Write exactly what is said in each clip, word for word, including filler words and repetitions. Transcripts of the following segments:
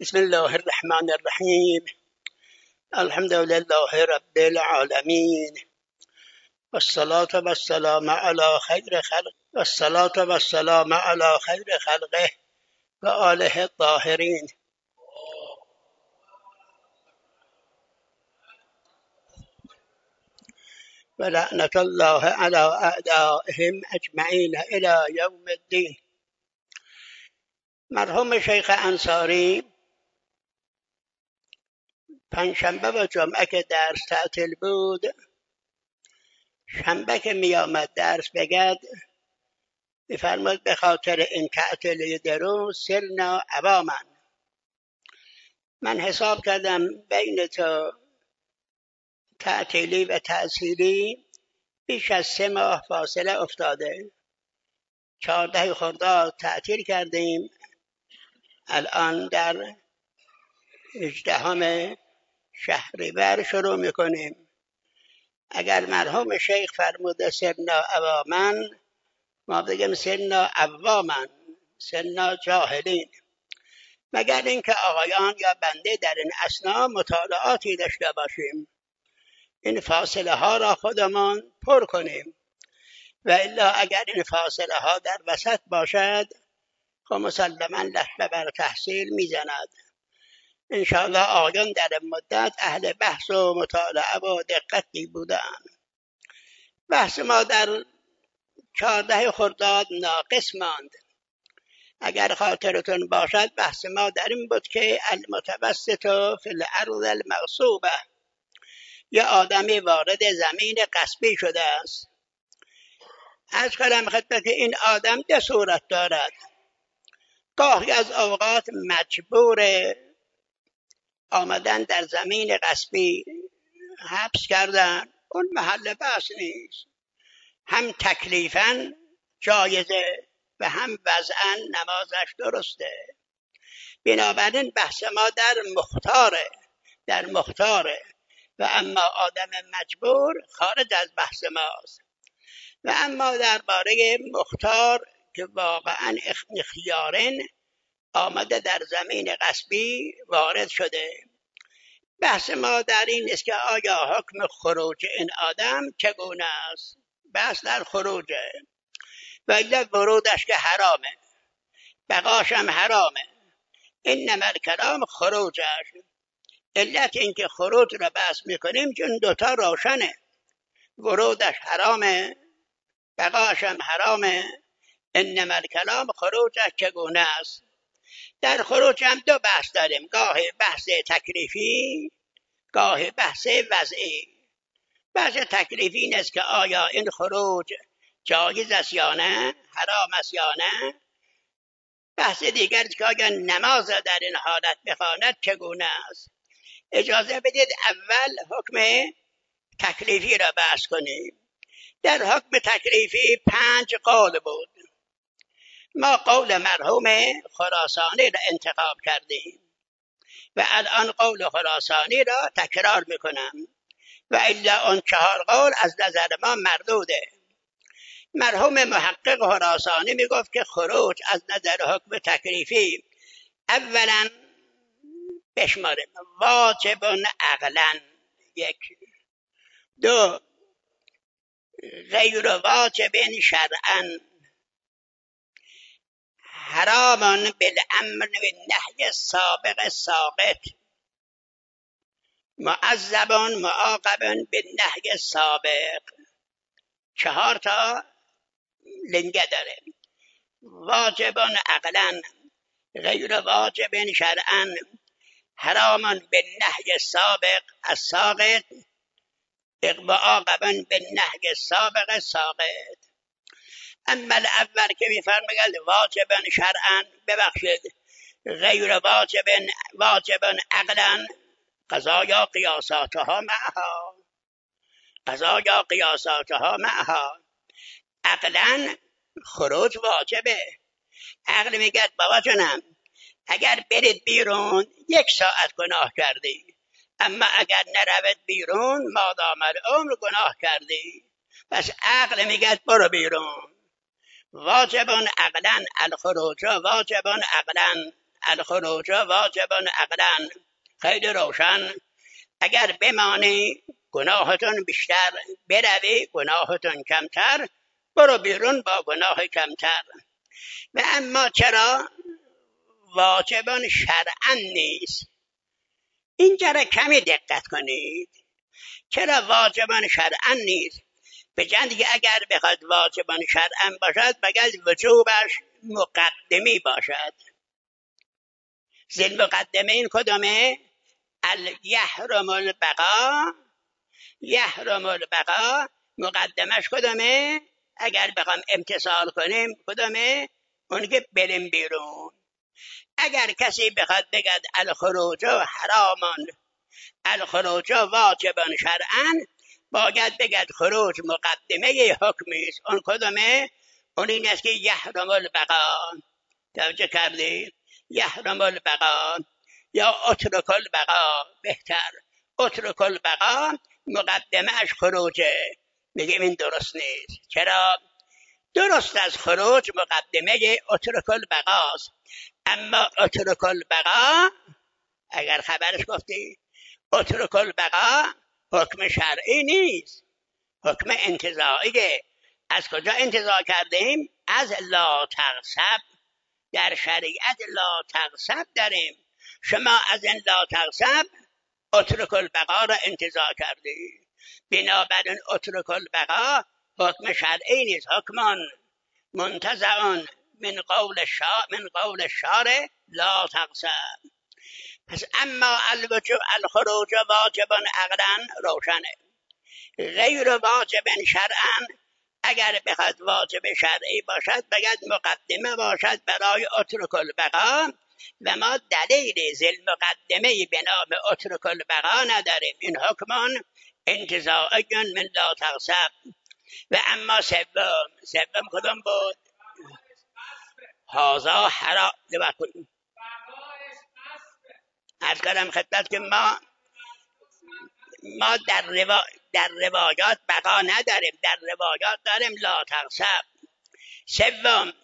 بسم الله الرحمن الرحیم. الحمد لله رب العالمین والصلاة والسلام على خیر خلق والصلاة والسلام على خیر خلقه و آله الطاهرین. و لعنت الله على اعدائهم اجمعین الى یوم الدین. مرحوم شیخ انصاری پنجشنبه و جمعه که درس تعطیل بود، شنبه که می آمد درس بگد میفرمود به خاطر این تعطیلی دروس سرنا عواما. من حساب کردم بین تو تعطیلی و تأثیری بیش از سه ماه فاصله افتاده. چهارده خرداد تعطیل کردیم، الان در هجدهم شهریور شروع میکنیم. اگر مرحوم شیخ فرموده سرنا عواما، ما بگیم سرنا عواما، سرنا جاهلین، مگر اینکه آقایان یا بنده در این اثنا مطالعاتی داشته باشیم، این فاصله ها را خودمان پر کنیم، و الا اگر این فاصله ها در وسط باشد خب مسلما لطمه بر تحصیل میزند. انشاءالله آقایان در مدت اهل بحث و مطالعه و دقتی بودند. بحث ما در چهارده خرداد ناقص ماند. اگر خاطرتون باشد بحث ما در این بود که المتوسط فی الارض المغصوبه، یه آدمی وارد زمین غصبی شده است. از کلم خدمت این آدم دو صورت دارد. گاهی از اوقات مجبور آمدن در زمین غصبی حبس کردن، اون محل بحث نیست، هم تکلیفاً جایزه و هم وضعاً نمازش درسته. بنابراین بحث ما در مختاره در مختاره و اما آدم مجبور خارج از بحث ماست. و اما درباره مختار که واقعاً اختیارن آمده در زمین غصبی وارد شده، بحث ما در این است که آیا حکم خروج این آدم چگونه است. بحث در خروجه، و الا ورودش که حرامه، بقاش هم حرامه. انما الکلام خروجش. علت این که خروج را بحث میکنیم چون دوتا روشنه، ورودش حرامه، بقاش هم حرامه. انما الکلام خروجش چگونه است. در خروج هم دو بحث داریم، گاه بحث تکلیفی، گاه بحث وضعی. بحث تکلیفی این است که آیا این خروج جایز است یا نه، حرام است یا نه. بحث دیگر که آیا نماز در این حالت بخواند چگونه است. اجازه بدید اول حکم تکلیفی را بحث کنیم. در حکم تکلیفی پنج قول بود. ما قول مرحوم خراسانی را انتخاب کردیم و الان قول خراسانی را تکرار میکنم، و الا اون چهار قول از نظر ما مردوده. مرحوم محقق خراسانی میگفت که خروج از نظر حکم تکلیفی اولا بشماریم واجب عقلا، یک. دو، غیر واجب شرعا، حرام بالامر و نهی سابق ساقط، معذب معاقب بالنهی سابق. چهار تا لنگه داره. واجب عقلا، غیر واجب شرعا، حرام بالنهی سابق الساقط، معاقب بالنهی سابق ساقط. اما الاول که میفرماید واجب شرعا، ببخشید غیر واجب واجب عقلا، قضا یا قیاساتها معها، قضا یا قیاساتها معها. عقلا خروج واجبه. عقل میگه بابا جانم اگر برید بیرون یک ساعت گناه کردی، اما اگر نرود بیرون مادام العمر گناه کردی. پس عقل میگه برو بیرون. واجب عقلا الخروج واجب عقلا الخروج واجب عقلا. خیلی روشن. اگر بمانی گناهتون بیشتر، بروی گناهتون کمتر، برو بیرون با گناه کمتر. و اما چرا واجبان شرعا نیست؟ اینجا را کمی دقت کنید. چرا واجبان شرعا نیست؟ به جای دیگه اگر بخواد واجبان شرعا باشد بگید وجوبش مقدمی باشد. ذیل مقدمه این کدامه؟ الیحرم البقا. یحرم البقا مقدمش کدامه؟ اگر بخوام امتثال کنیم کدامه؟ اون که بریم بیرون. اگر کسی بخواد بگد الخروج حرامان، الخروج واجبان شرعا، باید بگد خروج مقدمه حکمی است. اون کدامه؟ اون این است که یحرم البقا. توجه کردی؟ یحرم البقا یا اترک البقا، بهتر اترک البقا مقدمهش خروجه. میگیم این درست نیست. چرا؟ درست از خروج مقدمه اترک البقاست، اما اترک البقا اگر خبرش گفتی اترک البقا حکم شرعی نیست، حکم انتزاعیه. از کجا انتزاع کردیم؟ از لا تغصب. در شریعت لا تغصب داریم. شما از این لا تغصب اترک البقا را انتزاع کردید. بنابراین اترک البقا حکم شرعی نیست، حکمان منتزعون من قول شا من قول شارع لا تغصب. پس اما الوجوب الخروج واجبان عقلا روشنه، غیر واجب شرعا. اگر بخواد واجب شرعی باشد بگد مقدمه باشد برای اترک البقا، و ما دلیل ذیل مقدمه به نام اترک البقا نداریم. این حکمان انتزاعی من لا تغصب. و اما سوم سوم کدام بود؟ هذا حرام. از کلم خدمت که ما ما در, روا... در روایات بقا نداریم، در روایات داریم لا تغصب. سوم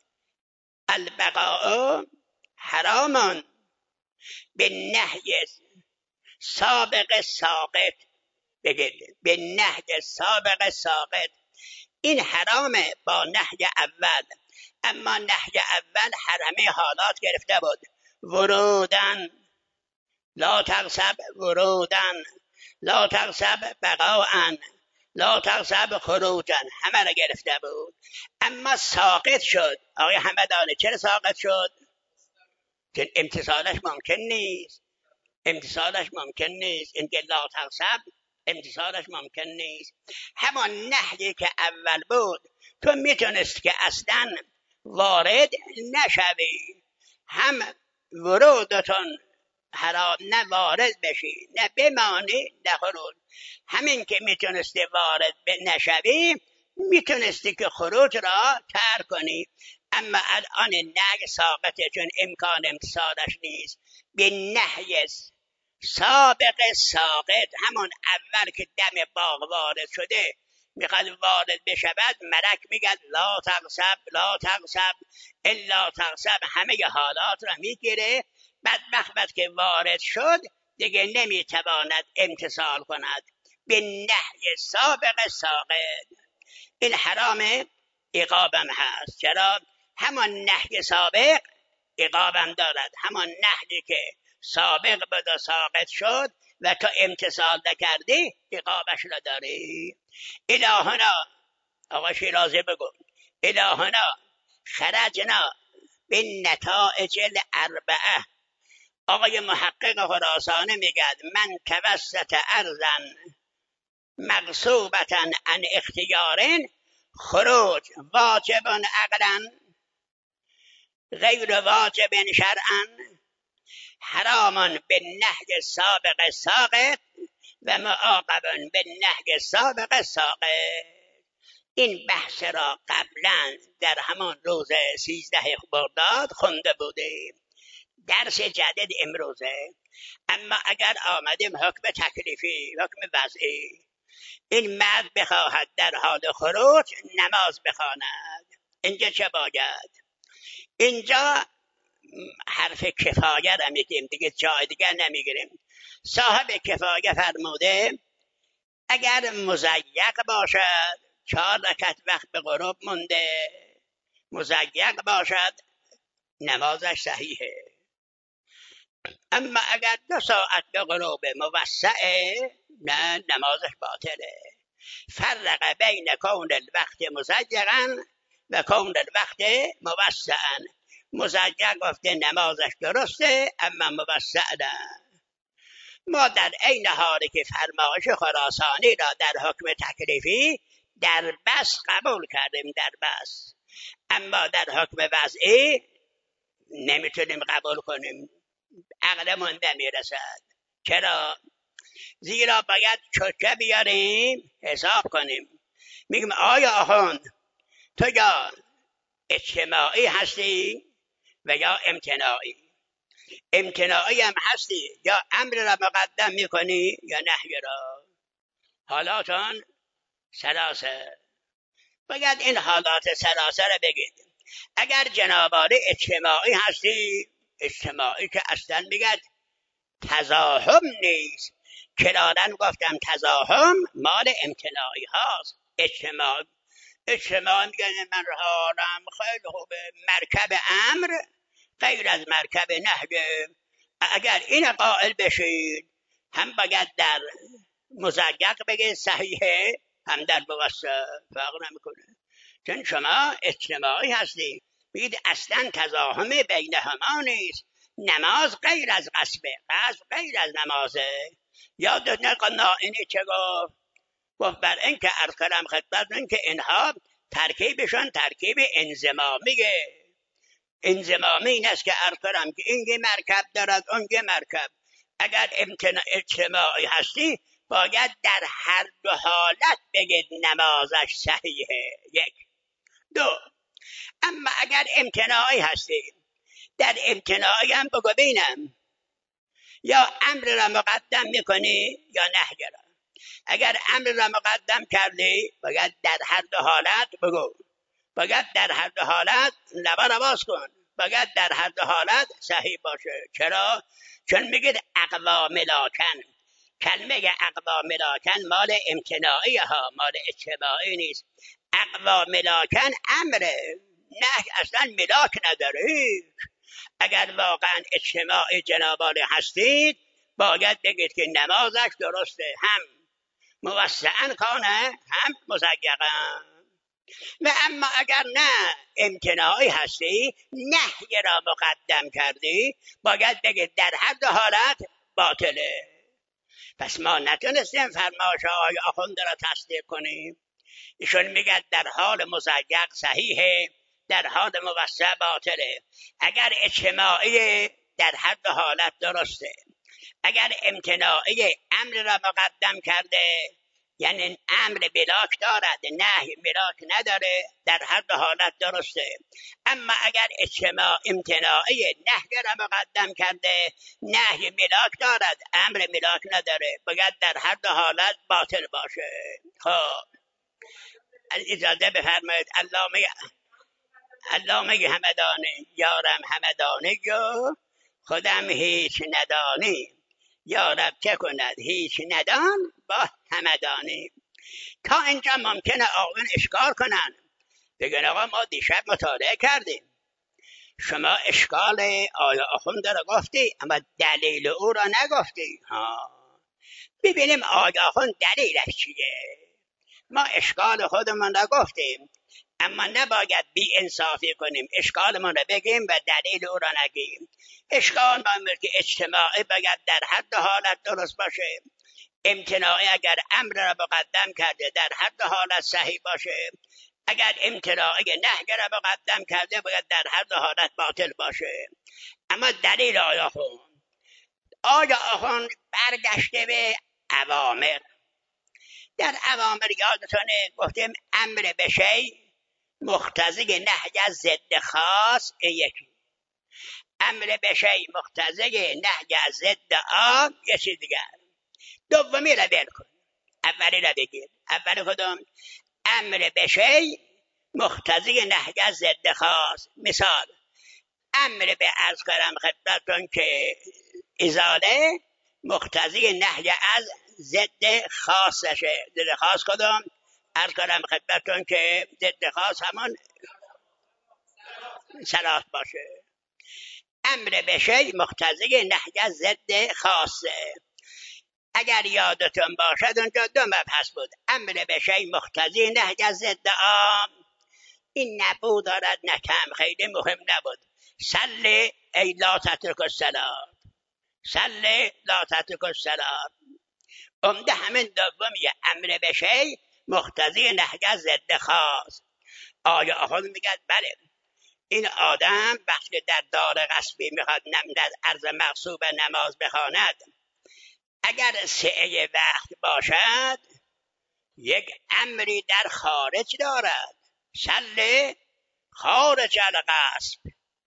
البقاء حرامان به نهی سابق ساقط. بگید به نهی سابق ساقط. این حرامه با نهی اول، اما نهی اول حرمه حالات گرفته بود. ورودن لا تغصب، ورودن لا تغصب، بقاءن لا تغصب، خروجن، همه را گرفته بود. اما ساقط شد. آقای همدانه چرا ساقط شد؟ چون امتصالش ممکن نیست. امتصالش ممکن نیست. این که لا تغصب امتصالش ممکن نیست. همان نهی که اول بود تو میتونست که اصلا وارد نشوی، هم ورودتون حرام، نه وارد بشی نه بمانی نه خروج. همین که میتونستی وارد نشوی میتونستی که خروج را ترک کنی. اما الان نهی ساقطه چون امکان امتصالش نیست. به نهی سابق ساقط، همون اول که دم باغ وارد شده میخواد وارد بشود، ملک میگه لا تغصب لا تغصب الا تغصب، همه حالات را میگیره. بدبخت که وارد شد دیگه نمیتواند امتصال کند. به نهی سابق ساقط این حرام عقابم هست. چرا؟ همان نهی سابق عقابم دارد. همان نهی که سابق بود و ساقط شد و تو امتصال نکردی عقابش را داری. الهنا، آقا شیرازی بگو، الهنا خرجنا بالنتائج الاربعه. آقای محقق خراسانی میگد من توسط ارضن مغصوبتن عن اختیارن خروج واجبان عقلا غیر واجب شرعا حرامان به نهی سابق ساقط و معاقبان به نهی سابق ساقط. این بحث را قبلا در همان روز سیزده خرداد خونده بودیم، درس جدید امروزه. اما اگر آمدیم حکم تکلیفی، حکم وضعی، این مرد بخواهد در حال خروج نماز بخواند، اینجا چه باید؟ اینجا حرف کفایه را میگیم دیگه، جای دیگر نمیگیریم. صاحب کفایه فرموده اگر مزیق باشد، چهار رکعت وقت به غروب مونده، مزیق باشد نمازش صحیحه. اما اگر دو ساعت به غروب موسعه، نه، نمازش باطله. فرق بین کون الوقت مزیقا و کون الوقت موسعا. مزیق گفته نمازش درسته، اما موسع نه. ما در عین حالی که فرمایش خراسانی را در حکم تکلیفی در بس قبول کردیم، در بس، اما در حکم وضعی نمیتونیم قبول کنیم، عقلمون نمیرسد. چرا؟ زیرا باید چکه بیاریم حساب کنیم. میگم آیا آخوند تو یا اجتماعی هستی و یا امتناعی؟ امتناعی هم هستی، یا امر را مقدم میکنی یا نهی را. حالاتون سلاسه، باید این حالات سلاسه را بگید. اگر جنابالی اجتماعی هستی، اجتماعی که اصلا میگد تزاحم نیست، کلادن گفتم تزاحم مال امتناعی هاست. اجتماع اجتماع میگه من حالم خیلی خوبه، مرکب امر غیر از مرکب نهی. اگر این قائل بشید، هم باید در مزیق بگید صحیحه، هم در موسع، فرق نمیکنه، چون شما اجتماعی هستی. بگید اصلا تزاحم بین هما نیست، نماز غیر از قصبه، قصب غیر از نمازه. یادت نکنه اینی چه گفت؟ گفت بر این که عرض کردم خدمتتون که اینها ترکیبشان ترکیب انضمامیه. انضمامی این است که عرض کردم که این یه مرکب دارد، اون یه مرکب. اگر اجتماعی هستی باید در هر دو حالت بگید نمازش صحیحه. یک. دو، اما اگر امتناعی هستی، در امتناعی هم بگو بینم یا امر را مقدم میکنی یا نهی را. اگر امر را مقدم کردی باید در هر دو حالت بگو، باید در هر دو حالت لبا را باز کن، باید در هر دو حالت صحیح باشه. چرا؟ چون میگید اقوا ملاکن. کلمه اقوا ملاکن مال امتناعی ها، مال اجتماعی نیست. اقوا ملاکن امره، نه اصلا ملاک نداره. اگر واقعا اجتماعی جنابالی هستید باید بگید که نمازش درسته، هم موسعا کانه هم مزیقا. و اما اگر نه امتناعی هستی، نهی را مقدم کردی، باید بگید در هر دو حالت باطله. پس ما نتونستیم فرمایش آقای آخوند را تصدیق کنیم. ایشون میگه در حال مزیق صحیحه، در حال موسع باطله. اگر اجتماعی در هر دو حالت درسته، اگر امتناعی امر را مقدم کرده، یعنی امر ملاک دارد، نهی ملاک نداره، در هر دو حالت درسته. اما اگر اجتماع امتناعی نهی را مقدم کرده، نهی ملاک دارد، امر ملاک نداره، باید در هر دو حالت باطل باشه. خب اجازه بفرمایید. علامه علامه همدانی یارم همدانی گو خودم هیچ ندانی، یارب چه کند هیچ ندان با همدانی. تا اینجا ممکنه آقایان اشکال کنن، بگن آقا ما دیشب مطالعه کردیم، شما اشکال آیا آخوند را گفتی اما دلیل او را نگفتی. ها، ببینیم آیا آخوند دلیلش چیه. ما اشکال خودمون را گفتیم، اما نباید بی انصافی کنیم، اشکالمون را بگیم و دلیل او را نگیم. اشکال ما که اجتماعی باید در هر دو حالت درست باشه، امتناعی اگر امر را مقدم کرده در هر دو حالت صحیح باشه، اگر امتناعی نهی را مقدم کرده باید در هر دو حالت باطل باشه. اما دلیل آیا خون آیا آخون برگشته به اوامر. در اوامر یادتونه گفتیم امر به شی مقتضی نهی از ضد خاص، یکی. امر به شی مقتضی نهی از ضد عام، یه چیز دیگر. دومی را بیل کن، اولی را بگیر. اولی کدوم؟ امر به شی مقتضی نهی از ضد خاص. مثال امر به عرض کردم خدمتتون که ازاله مقتضی نهی از ضد خاصشه. ضد خاص کدوم؟ عرض کردم خدمتتون که ضد خاص همون صلاح باشه. امر به شی مقتضی نهی از ضد خاصه. اگر یادتون باشد اونجا دو مبحث بود. امر به شی مقتضی نهی از ضد عام، این نبود دارد نکم، خیلی مهم نبود. صل ای لا تترک الصلاة، صل لا تترک الصلاة. عمده همین دومیه، امر به شی مقتضی نهی از ضد خاص. آیا آخوند میگد بله این آدم وقتی در دار غصبی میخواد در عرض مغصوب نماز بخواند، اگر سعه وقت باشد یک امری در خارج دارد، صل خارج القصب،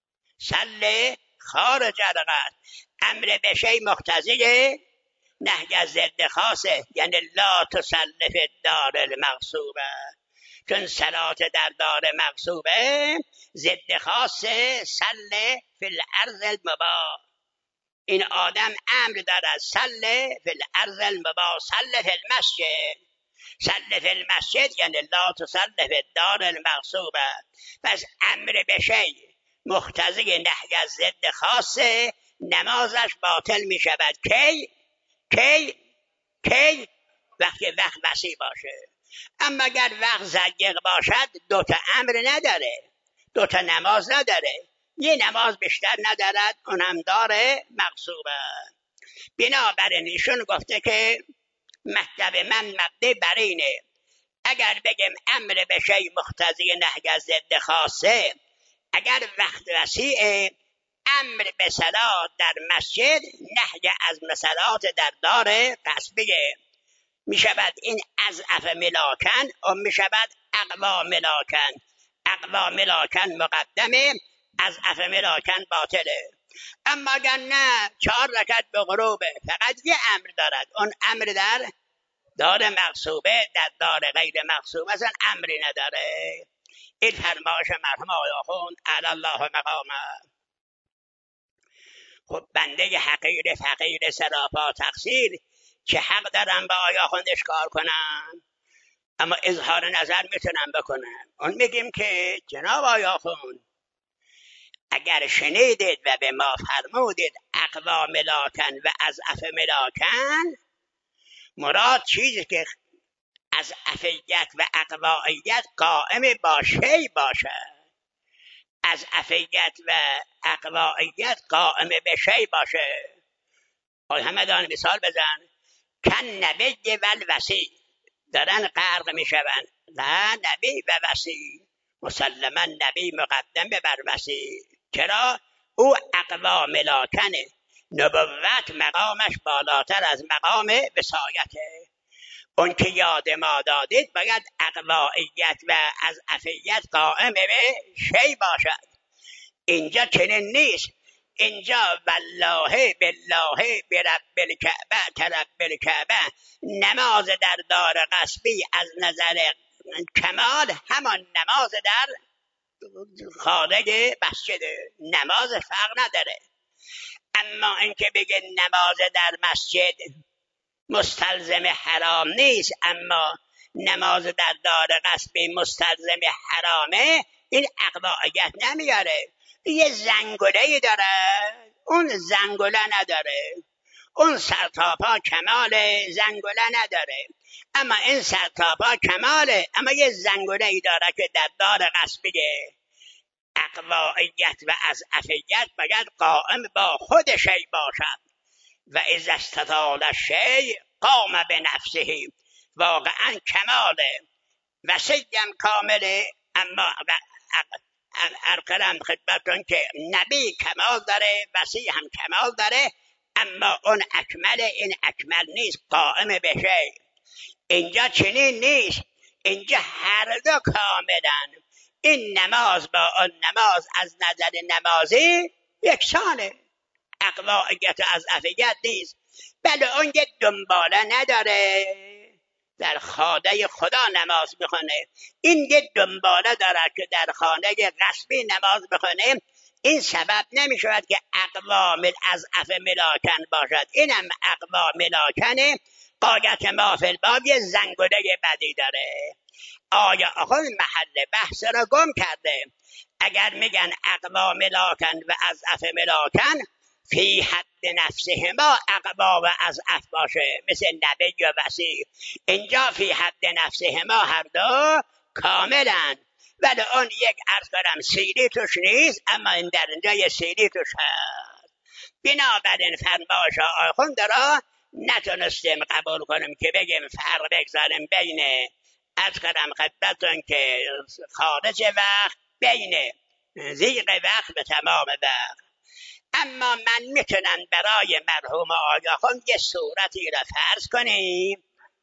صل خارج القصب. امر به شی مقتضی نهی از ضد خاصه، یعنی لا تصل فی الدار المغصوبه، چون صلات در دار مغصوبه ضد خاصه صل فی الارض المباح. این آدم امر دارد صل فی الارض المباح، صل فی المسجد، صل فی المسجد یعنی لا تصل فی الدار المغصوبه. پس امر به شی مقتضی نهی از ضد خاصه، نمازش باطل می شود. کی؟ کی؟ کی؟ وقتی وقت وسیع باشه. اما اگر وقت ضیق باشد دوتا امر نداره، دوتا نماز نداره، یه نماز بیشتر ندارد، اونم داره مغصوبه. بنابراین ایشون گفته که مطلب من مبنی بر اینه، اگر بگیم امر به شی مقتضی نهی از ضد خاصه، اگر وقت وسیعه، امر به صلات در مسجد نهی از صلات در دار غصبیه، می شود این اضعف ملاکن و می شود اقوا ملاکن. اقوا ملاکن مقدمه، اضعف ملاکن باطله. اما اگر نه چهار رکعت به غروبه، فقط یه امر دارد، اون امر در دار مغصوبه، در دار غیر مغصوبه اصلا امری نداره. این فرمایش مرحوم آقای آخوند اعلی الله مقامه. خب بنده حقیر فقیر سراپا تقصیر که حق دارم با آقای آخوند اشکال کنم، اما اظهار نظر میتونم بکنم. اون میگیم که جناب آقای آخوند اگر شنیدید و به ما فرمودید اقوا ملاکن و اضعف ملاکن، مراد چیزی که از افیت و اقوایت قائم با شی باشد، از افیت و اقوایت قائم به شی باشه. آی همدان مثال بزن، کن نبی و الوسی، دارن غرق میشون، نه نبی و وسی، مسلما نبی مقدم بر وسی. چرا؟ او اقوا ملاکنه، نبوت مقامش بالاتر از مقام وصایته. اون که یاد ما دادید باید اقوایت و از افیت قائم به شی باشد. اینجا چنین نیست. اینجا والله بالله برب الکعبه ترب الکعبه، نماز در دار غصبی از نظر کمال همان نماز در خارج مسجد، نماز فرق نداره. اما اینکه بگه نماز در مسجد مستلزم حرام نیست، اما نماز در دار غصبی مستلزم حرامه، این اقوایت نمیاره. یه زنگوله داره، اون زنگوله نداره، اون سرتاپا کمال زنگوله نداره، اما این سرتاپا کماله، اما یه زنگوله داره که در دار غصبیه. اقوایت و از افیت باید قائم با خود شی باشد. و اذا استطال الشیء قام بنفسه، واقعا کماله وسیم کامله. اما ارقرم خدمتون که نبی کمال داره، وسیع هم کمال داره، اما اون اکمله، این اکمل نیست، قائم به شی. اینجا چنین نیست، اینجا هر دو کاملن. این نماز با اون نماز از نظر نمازی یکسانه، اقوایت از افیت نیست. بله اون یه دنباله نداره، در خانه خدا نماز بخونه، این یه دنباله داره که در خانه غصبی نماز بخونه. این سبب نمی شود که اقوام الاضعف ملاکن باشد. اینم اقوام ملاکنه. قایت ما فی الباب یه زنگوله بدی داره. آیا آخوند محل بحث را گم کرده. اگر میگن اقوا ملاکن و اضعف ملاکن، فی حد نفسهما اقوا و اضعف باشه، مثل نبی و وسیع. اینجا فی حد نفسهما هر دو کاملن، ولی اون یک عرض کنم سیلی توش نیست، اما این در اینجا یه سیلی توش هست. بنابراین فرمایش آخوند را نتونستیم قبول کنیم که بگیم فرق بگذاریم بین از کنم خدمتون که خارج وقت بین زیغ وقت به تمام وقت. اما من میتونم برای مرحوم آقا خود یه صورتی را فرض کنیم.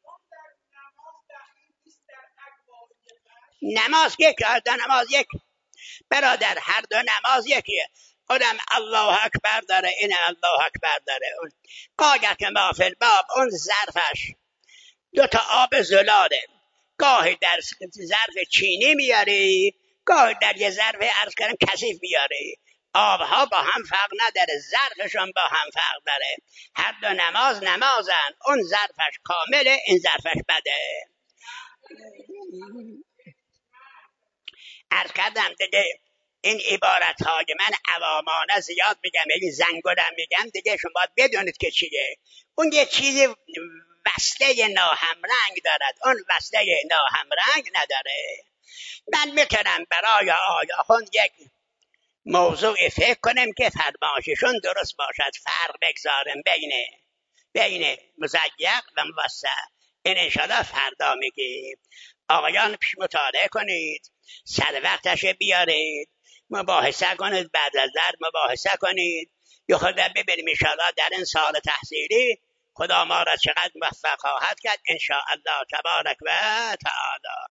نماز یک در نماز یک برادر، هر دو نماز یکیه. اونم الله اکبر داره، این الله اکبر داره. اون قایت ما فی الباب، اون ظرفش دو تا آب زلاله، گاهی در ظرف چینی میاری، گاهی در یه ظرف عرض کردم کثیف میاری. آبها با هم فرق نداره، ظرفشون با هم فرق داره. هر دو نماز نمازن، اون ظرفش کامله، این ظرفش بده. عرض کردم دیگه این عبارت های من عوامانه زیاد میگم، این زنگولم میگم دیگه، شما بدونید که چیه. اون یه چیزی وصله ناهمرنگ دارد، اون وصله ناهمرنگ نداره. من میتونم برای آیاهون یک موضوع فکر کنم که فرمایششون درست باشد، فرق بگذارم بین بین مزیق و موسع. این انشاءالله فردا میگیم. آقایان پیش مطالعه کنید، سر وقتش بیارید، مباحثه کنید، بعد از درد مباحثه کنید. یا خود ببینیم انشاءالله در این سال تحصیلی خدا ما را چقدر موفق خواهد کرد انشاءالله تبارک و تعالی.